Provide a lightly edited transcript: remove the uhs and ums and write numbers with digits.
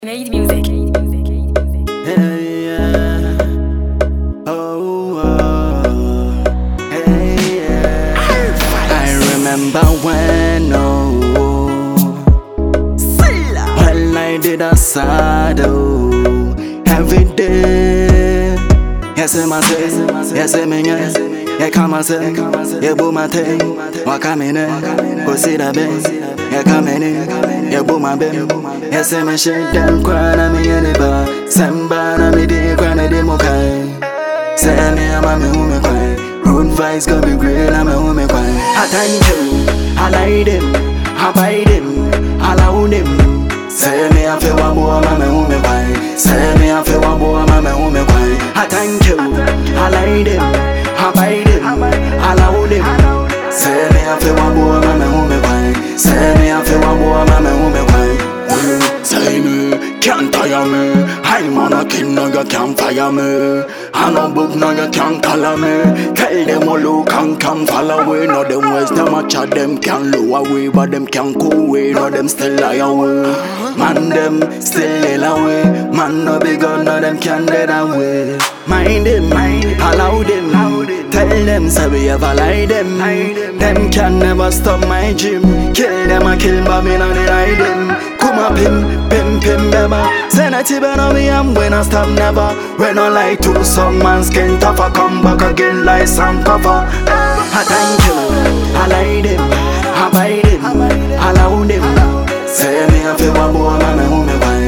Made music. Hey, yeah. Oh, oh. Hey, yeah. I remember when, when I did a saddle every day. Yes, I say, yes, I mean, yeah, come and say, yeah, boom, my thing, walk a minute, go see the bed, yeah, come in, yeah, boom, my bed. Yes, I'm a shake them, crying at me in the bar. Samba, me de crying at the mokai. Say me, I'm a me cry. Road vibes gonna be great, I'm a me cry. I thank you, I like them, I buy them, I allow them. Say me, I feel one boy, I'm a me cry. Say me, I feel one boy, I'm a me cry. I thank you, I like them, I buy them, I allow them. Say me, I feel one boy, I'm a me cry. Say me, I feel one boy, I'm a me cry. Say me, can't tire me. I'm on a king, no you can't fire me. I no book, no you can't color me. Tell them all who can follow away. No them waste them a chat, them can low away. But them can go away, no them still lie away. Man them still live away. Man no big gun, no them can dead away. Mind them, allow them. Tell them, say we ever lie them. Them can never stop my dream. Kill them, I kill Babylon and hide them. Come up, pim, beba. Send a tip on me, I'm when I stop never. When I lie to some man's skin tougher, come back again like some cover. I thank you, I lie them, I buy them, I allow them. Say me, I feel one boy, I'm a woman.